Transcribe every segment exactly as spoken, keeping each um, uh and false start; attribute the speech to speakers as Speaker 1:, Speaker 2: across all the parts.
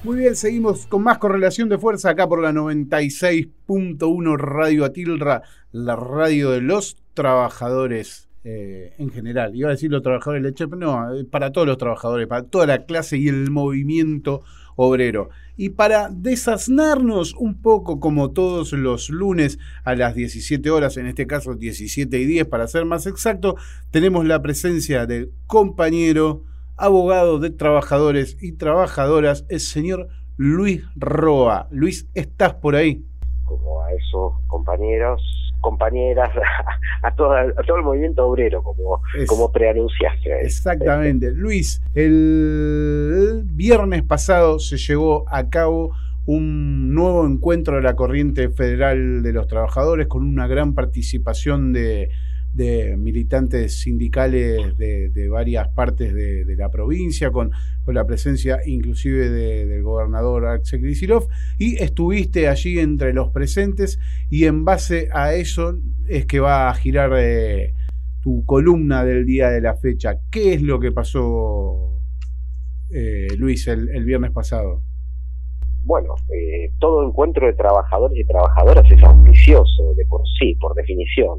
Speaker 1: Muy bien, seguimos con más correlación de fuerza acá por la noventa y seis punto uno Radio Atilra, la radio de los trabajadores eh, en general. Iba a decir los trabajadores leche, pero no, para todos los trabajadores, para toda la clase y el movimiento obrero. Y para desasnarnos un poco, como todos los lunes a las diecisiete horas, en este caso diecisiete y diez para ser más exacto, tenemos la presencia del compañero abogado de trabajadores y trabajadoras, el señor Luis Roa. Luis, ¿estás por ahí?
Speaker 2: Como a esos compañeros, compañeras, a, toda, a todo el movimiento obrero, como, es, como preanunciaste.
Speaker 1: Exactamente. Este. Luis, el viernes pasado se llevó a cabo un nuevo encuentro de la Corriente Federal de los Trabajadores con una gran participación de de militantes sindicales de, de varias partes de, de la provincia, con, con la presencia inclusive de, del gobernador Axel Kicillof, y estuviste allí entre los presentes, y en base a eso es que va a girar eh, tu columna del día de la fecha. ¿Qué es lo que pasó, eh, Luis, el, el viernes pasado?
Speaker 2: Bueno, eh, todo encuentro de trabajadores y trabajadoras es auspicioso de por sí, por definición.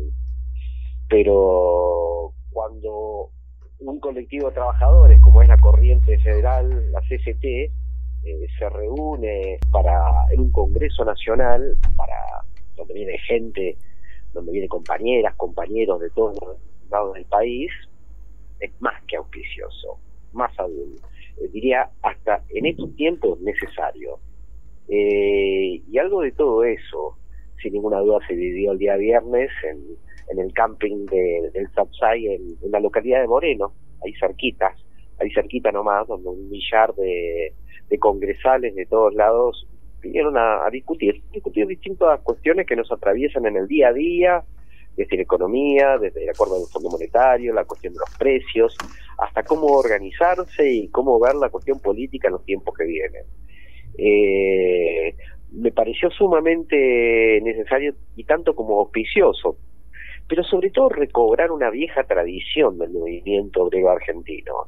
Speaker 2: Pero cuando un colectivo de trabajadores, como es la Corriente Federal, la C C T, eh, se reúne para en un Congreso Nacional, para donde viene gente, donde vienen compañeras, compañeros de todos los lados del país, es más que auspicioso, más aún. Eh, diría, hasta en estos tiempos necesario. Eh, y algo de todo eso, sin ninguna duda, se vivió el día viernes en en el camping de, del Sapsay en, en la localidad de Moreno, ahí cerquita, ahí cerquita nomás, donde un millar de, de congresales de todos lados vinieron a, a discutir, discutir distintas cuestiones que nos atraviesan en el día a día, desde la economía, desde el acuerdo del Fondo Monetario, la cuestión de los precios, hasta cómo organizarse y cómo ver la cuestión política en los tiempos que vienen. Eh, me pareció sumamente necesario y tanto como auspicioso, pero sobre todo recobrar una vieja tradición del movimiento obrero argentino.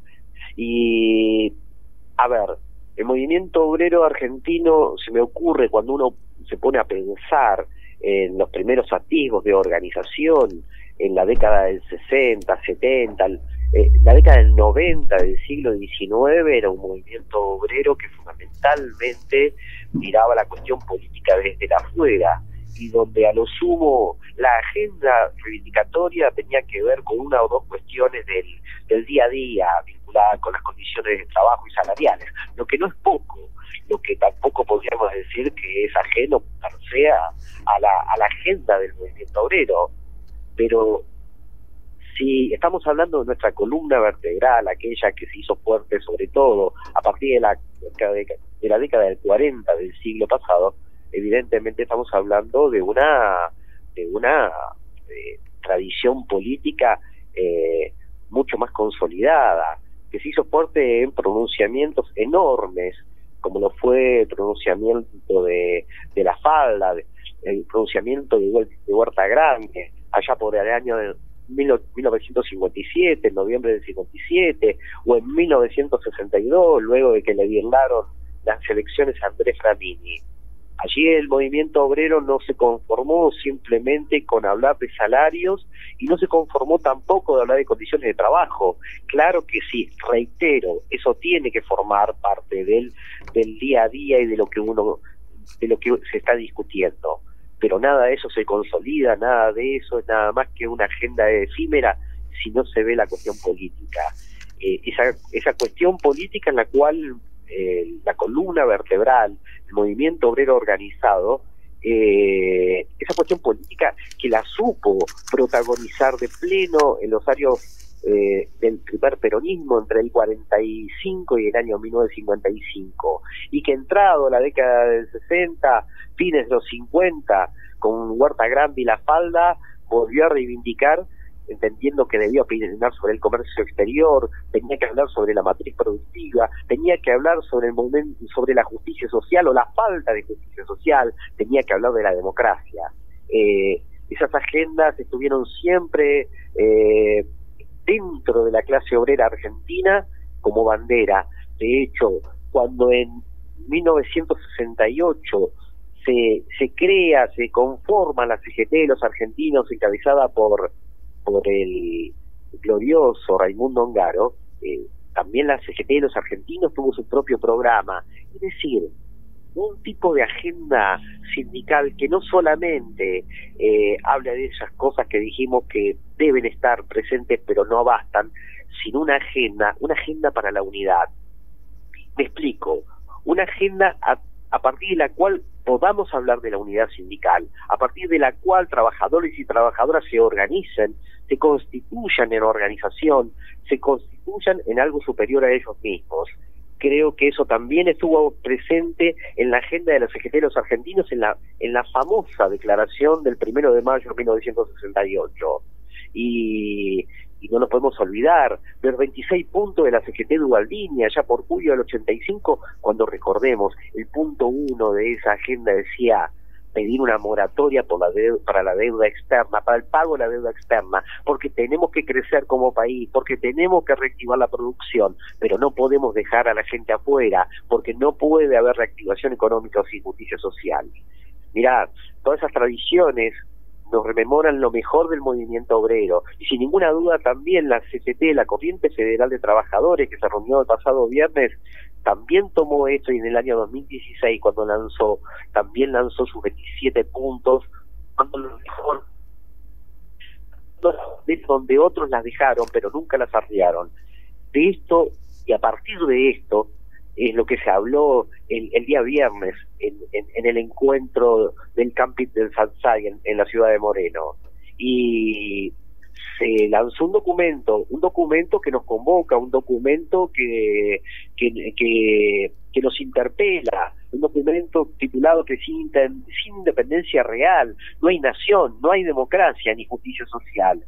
Speaker 2: Y, a ver, el movimiento obrero argentino se me ocurre cuando uno se pone a pensar en los primeros atisbos de organización, en la década del sesenta, setenta, eh, la década del noventa del siglo diecinueve era un movimiento obrero que fundamentalmente miraba la cuestión política desde la afuera, y donde a lo sumo la agenda reivindicatoria tenía que ver con una o dos cuestiones del, del día a día vinculadas con las condiciones de trabajo y salariales, lo que no es poco, lo que tampoco podríamos decir que es ajeno per se a, a, la, a la agenda del movimiento obrero. Pero si estamos hablando de nuestra columna vertebral, aquella que se hizo fuerte sobre todo a partir de la, de la década del cuarenta del siglo pasado, evidentemente estamos hablando de una de una eh, tradición política eh, mucho más consolidada, que se hizo fuerte en pronunciamientos enormes, como lo fue el pronunciamiento de, de la falda, el pronunciamiento de, de Huerta Grande, allá por el año de mil novecientos cincuenta y siete, en noviembre del cincuenta y siete, o en mil novecientos sesenta y dos, luego de que le dieron las elecciones a Andrés Framini. Allí el movimiento obrero no se conformó simplemente con hablar de salarios y no se conformó tampoco de hablar de condiciones de trabajo. Claro que sí, reitero, eso tiene que formar parte del, del día a día y de lo que uno, de lo que se está discutiendo. Pero nada de eso se consolida, nada de eso es nada más que una agenda efímera si no se ve la cuestión política. Eh, esa, esa cuestión política en la cual eh, la columna vertebral, el movimiento obrero organizado, eh, esa cuestión política que la supo protagonizar de pleno en los años eh, del primer peronismo entre el cuarenta y cinco y el año mil novecientos cincuenta y cinco, y que entrado la década del sesenta, fines de los cincuenta, con Huerta Grande y la falda, volvió a reivindicar, entendiendo que debía opinar sobre el comercio exterior, tenía que hablar sobre la matriz productiva, tenía que hablar sobre el momento, sobre la justicia social o la falta de justicia social, tenía que hablar de la democracia. Eh, esas agendas estuvieron siempre eh, dentro de la clase obrera argentina como bandera. De hecho, cuando en mil novecientos sesenta y ocho se, se crea, se conforma la C G T de los argentinos, encabezada por, por el glorioso Raimundo Ongaro, eh, también la C G T de los argentinos tuvo su propio programa. Es decir, un tipo de agenda sindical que no solamente eh, habla de esas cosas que dijimos que deben estar presentes pero no bastan, sino una agenda, una agenda para la unidad. Me explico, una agenda a, a partir de la cual podamos hablar de la unidad sindical, a partir de la cual trabajadores y trabajadoras se organicen, se constituyan en organización, se constituyan en algo superior a ellos mismos. Creo que eso también estuvo presente en la agenda de los C G T de los argentinos en la, en la famosa declaración del primero de mayo de mil novecientos sesenta y ocho. Y, y no nos podemos olvidar de los veintiséis puntos de la C G T de Ubaldini, allá por julio del ochenta y cinco, cuando recordemos, el punto uno de esa agenda decía pedir una moratoria por la deuda, para la deuda externa, para el pago de la deuda externa, porque tenemos que crecer como país, porque tenemos que reactivar la producción, pero no podemos dejar a la gente afuera, porque no puede haber reactivación económica sin justicia social. Mirá, todas esas tradiciones nos rememoran lo mejor del movimiento obrero, y sin ninguna duda también la C G T, la Corriente Federal de Trabajadores, que se reunió el pasado viernes, también tomó esto, y en el año dos mil dieciséis, cuando lanzó, también lanzó sus veintisiete puntos, cuando lo mejor, de donde otros las dejaron, pero nunca las arriaron. De esto, y a partir de esto, es lo que se habló el, el día viernes en, en, en el encuentro del camping del Sansay en, en la ciudad de Moreno. Y se lanzó un documento, un documento que nos convoca, un documento que, que, que, que nos interpela, un documento titulado que sin, sin independencia real no hay nación, no hay democracia ni justicia social.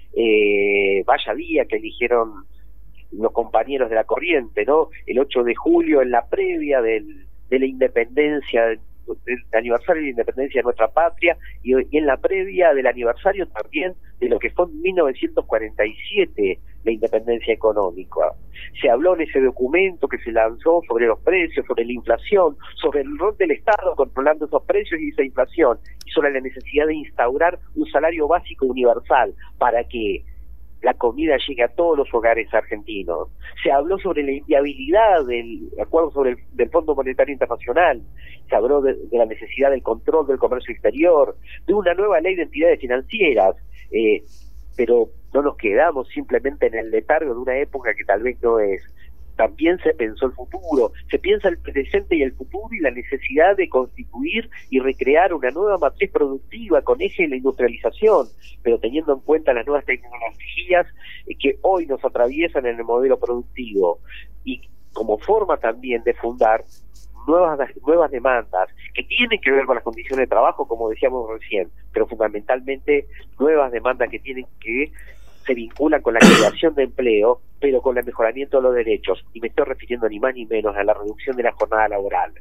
Speaker 2: Eh, vaya día que eligieron los compañeros de la Corriente, ¿no? El ocho de julio, en la previa del, de la independencia, del aniversario de la independencia de nuestra patria, y, y en la previa del aniversario también de lo que fue en mil novecientos cuarenta y siete la independencia económica. Se habló en ese documento que se lanzó sobre los precios, sobre la inflación, sobre el rol del Estado controlando esos precios y esa inflación, y sobre la necesidad de instaurar un salario básico universal para que la comida llegue a todos los hogares argentinos. Se habló sobre la inviabilidad del acuerdo sobre el del Fondo Monetario Internacional, se habló de, de la necesidad del control del comercio exterior, de una nueva ley de entidades financieras, eh, pero no nos quedamos simplemente en el letargo de una época que tal vez no es. También se pensó el futuro, se piensa el presente y el futuro, y la necesidad de constituir y recrear una nueva matriz productiva con eje en la industrialización, pero teniendo en cuenta las nuevas tecnologías que hoy nos atraviesan en el modelo productivo, y como forma también de fundar nuevas nuevas demandas que tienen que ver con las condiciones de trabajo, como decíamos recién, pero fundamentalmente nuevas demandas que tienen que se vinculan con la creación de empleo, pero con el mejoramiento de los derechos, y me estoy refiriendo ni más ni menos a la reducción de la jornada laboral.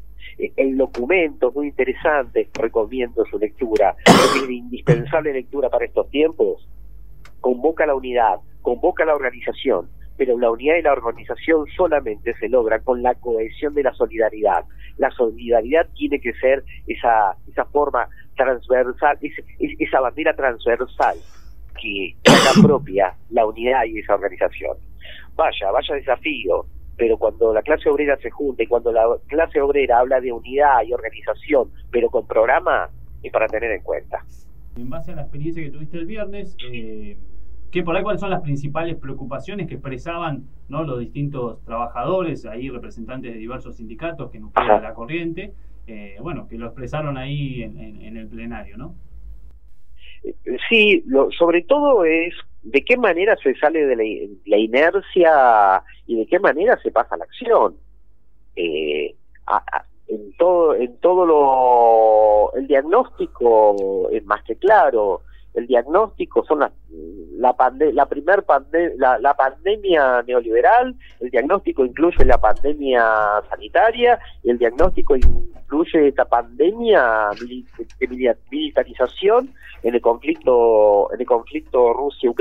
Speaker 2: El documento es muy interesante, recomiendo su lectura, es de indispensable lectura para estos tiempos. Convoca la unidad, convoca la organización, pero la unidad y la organización solamente se logra con la cohesión de la solidaridad. La solidaridad tiene que ser esa esa forma transversal, esa, esa bandera transversal que haga propia la unidad y esa organización. Vaya, vaya desafío, pero cuando la clase obrera se junta y cuando la clase obrera habla de unidad y organización, pero con programa, es para tener en cuenta.
Speaker 3: En base a la experiencia que tuviste el viernes, eh, ¿qué por ahí cuáles son las principales preocupaciones que expresaban, ¿no?, los distintos trabajadores, ahí representantes de diversos sindicatos que nuclean la Corriente, eh, bueno, que lo expresaron ahí en, en, en el plenario, ¿no?
Speaker 2: Sí, lo, sobre todo es de qué manera se sale de la, la inercia y de qué manera se pasa a la acción. Eh, a, a, en todo, en todo lo, el diagnóstico es más que claro. El diagnóstico son las, la pande, la primer pande, la, la pandemia neoliberal, el diagnóstico incluye la pandemia sanitaria, y el diagnóstico incluye esta pandemia de militarización en el conflicto en el conflicto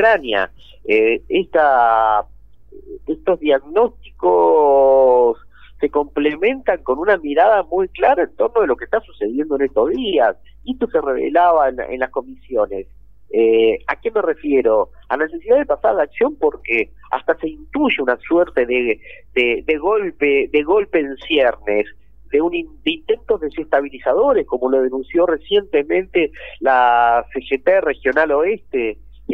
Speaker 2: Rusia-Ucrania. Eh, esta estos diagnósticos se complementan con una mirada muy clara en torno de lo que está sucediendo en estos días. Y esto se revelaba en, en las comisiones. Eh, ¿A qué me refiero? A la necesidad de pasar a la acción, porque hasta se intuye una suerte de, de, de golpe, de golpe en ciernes, de un de intentos desestabilizadores, como lo denunció recientemente la C G T Regional Oeste,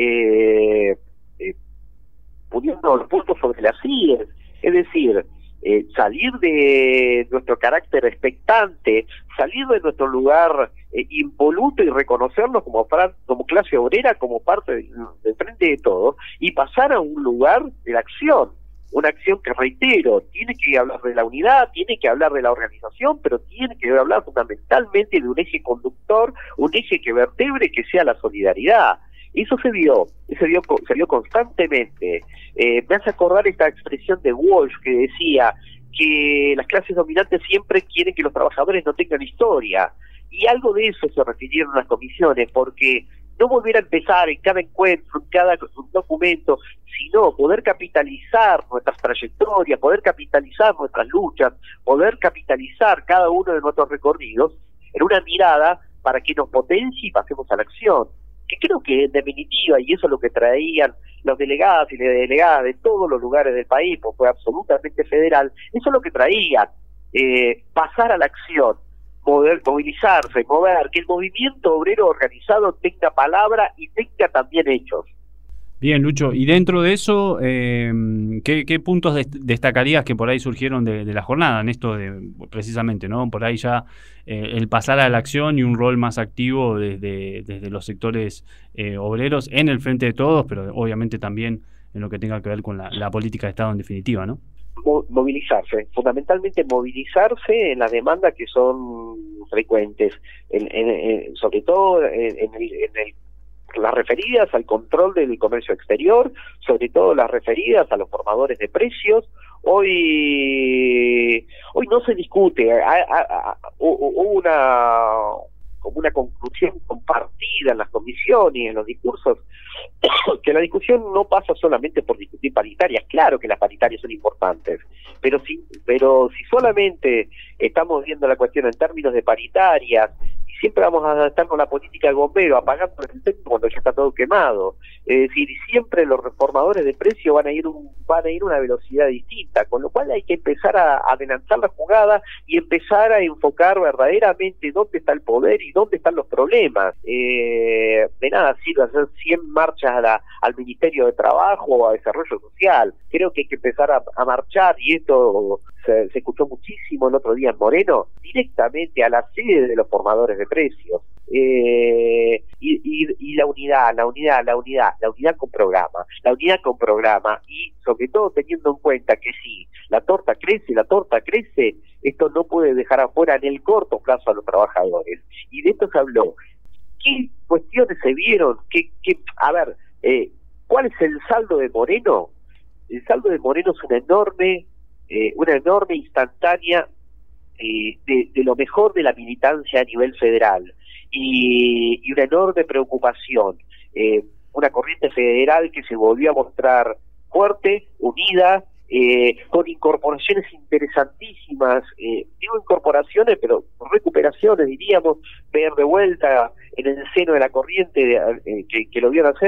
Speaker 2: eh, eh, poniendo los puntos sobre las íes, es decir, eh, salir de nuestro carácter expectante, salir de nuestro lugar eh, impoluto y reconocernos como, como clase obrera, como parte del de frente de todos, y pasar a un lugar de la acción. Una acción que, reitero, tiene que hablar de la unidad, tiene que hablar de la organización, pero tiene que hablar fundamentalmente de un eje conductor, un eje que vertebre, que sea la solidaridad. Eso se vio, se vio, se vio constantemente. Eh, me hace acordar esta expresión de Walsh que decía que las clases dominantes siempre quieren que los trabajadores no tengan historia. Y algo de eso se refirieron las comisiones, porque no volver a empezar en cada encuentro, en cada documento, sino poder capitalizar nuestras trayectorias, poder capitalizar nuestras luchas, poder capitalizar cada uno de nuestros recorridos en una mirada para que nos potencie y pasemos a la acción. Que creo que en definitiva, y eso es lo que traían los delegados y las delegadas de todos los lugares del país, porque fue absolutamente federal, eso es lo que traían, eh, pasar a la acción, poder movilizarse, mover, que el movimiento obrero organizado tenga palabra y tenga también hechos.
Speaker 3: Bien, Lucho, y dentro de eso, eh, ¿qué, qué puntos dest destacarías que por ahí surgieron de, de la jornada, en esto de, precisamente, ¿no? Por ahí ya eh, el pasar a la acción y un rol más activo desde, desde los sectores eh, obreros en el frente de todos, pero obviamente también en lo que tenga que ver con la, la política de Estado en definitiva, ¿no?
Speaker 2: Movilizarse, fundamentalmente movilizarse en las demandas que son frecuentes, en, en, en, sobre todo en, en, el, en el las referidas al control del comercio exterior, sobre todo las referidas a los formadores de precios. Hoy hoy no se discute, hubo una como una conclusión compartida en las comisiones y en los discursos, que la discusión no pasa solamente por discutir paritarias. Claro que las paritarias son importantes, pero si, pero si solamente estamos viendo la cuestión en términos de paritarias, siempre vamos a estar con la política del bombero, apagando el incendio cuando ya está todo quemado. Es decir, siempre los reformadores de precio van a ir un, van a ir a una velocidad distinta, con lo cual hay que empezar a, a adelantar la jugada y empezar a enfocar verdaderamente dónde está el poder y dónde están los problemas. Eh, de nada sirve hacer cien marchas a la, al Ministerio de Trabajo o a Desarrollo Social. Creo que hay que empezar a, a marchar, y esto se, se escuchó muchísimo el otro día en Moreno, directamente a la sede de los formadores de precios. Eh, y, y, y la unidad, la unidad, la unidad, la unidad con programa, la unidad con programa, y sobre todo teniendo en cuenta que si la torta crece, la torta crece, esto no puede dejar afuera en el corto plazo a los trabajadores. Y de esto se habló. ¿Qué cuestiones se vieron? ¿Qué, qué, a ver, eh, ¿cuál es el saldo de Moreno? El saldo de Moreno es una enorme, eh, una enorme instantánea eh, de, de lo mejor de la militancia a nivel federal. Y, y una enorme preocupación, eh, una corriente federal que se volvió a mostrar fuerte, unida, eh, con incorporaciones interesantísimas, eh, digo incorporaciones, pero recuperaciones, diríamos, ver de vuelta en el seno de la corriente eh, que, que lo vieron hacer,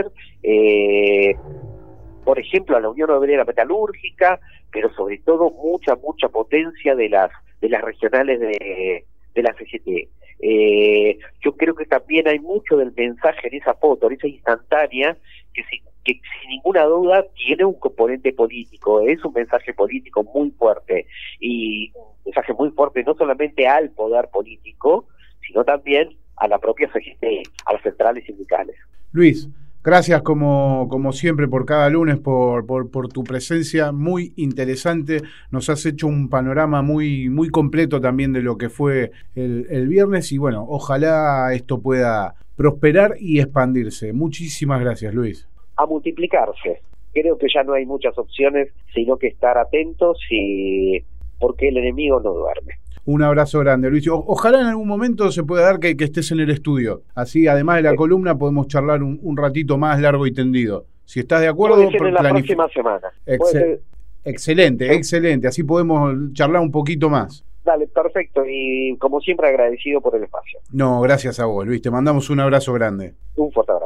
Speaker 2: eh, por ejemplo, a la Unión Obrera Metalúrgica, pero sobre todo mucha, mucha potencia de las, de las regionales de, de la C G T. Eh, yo creo que también hay mucho del mensaje en esa foto, en esa instantánea, que, si, que sin ninguna duda tiene un componente político, es un mensaje político muy fuerte, y un mensaje muy fuerte no solamente al poder político, sino también a la propia C G T, a las centrales sindicales.
Speaker 1: Luis, gracias como, como siempre por cada lunes, por, por, por tu presencia muy interesante. Nos has hecho un panorama muy, muy completo también de lo que fue el, el viernes, y bueno, ojalá esto pueda prosperar y expandirse. Muchísimas gracias, Luis.
Speaker 2: A multiplicarse. Creo que ya no hay muchas opciones, sino que estar atentos, y porque el enemigo no duerme.
Speaker 1: Un abrazo grande, Luis. O, ojalá en algún momento se pueda dar que, que estés en el estudio. Así, además de la sí. columna, podemos charlar un, un ratito más largo y tendido. Si estás de acuerdo...
Speaker 2: Puede ser en la próxima semana.
Speaker 1: Excel Excelente, excelente. Así podemos charlar un poquito más.
Speaker 2: Dale, perfecto. Y como siempre agradecido por el espacio.
Speaker 1: No, gracias a vos, Luis. Te mandamos un abrazo grande.
Speaker 2: Un fuerte abrazo.